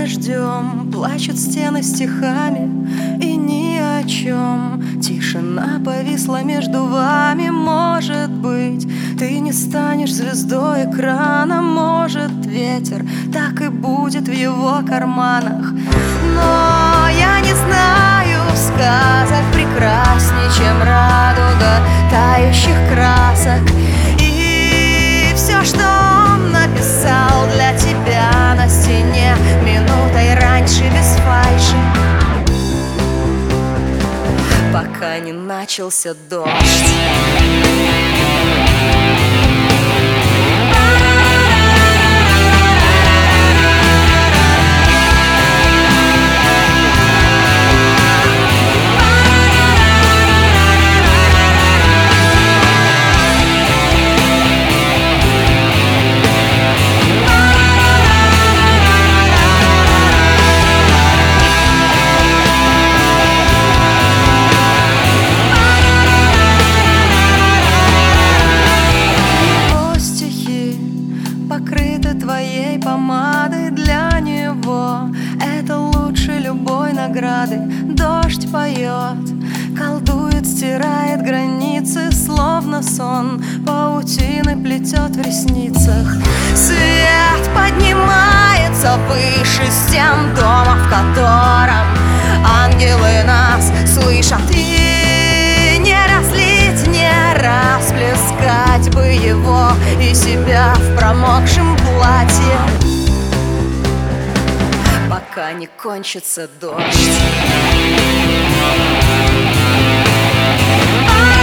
дождем, плачут стены стихами, и ни о чем. Тишина повисла между вами. Может быть, ты не станешь звездой экрана. Может, ветер так и будет в его карманах. Но я не знаю сказок прекраснее, чем радуга тающих красок. И все, что он написал для тебя на стене минутой раньше, без фальши, пока не начался дождь. Покрыты твоей помадой, для него это лучше любой награды. Дождь поет, колдует, стирает границы, словно сон паутины плетет в ресницах. Свет поднимается выше стен дома, в котором ангелы нас слышат. И не разлить, не расплескать бы его и себя в промокшем платье, пока не кончится дождь.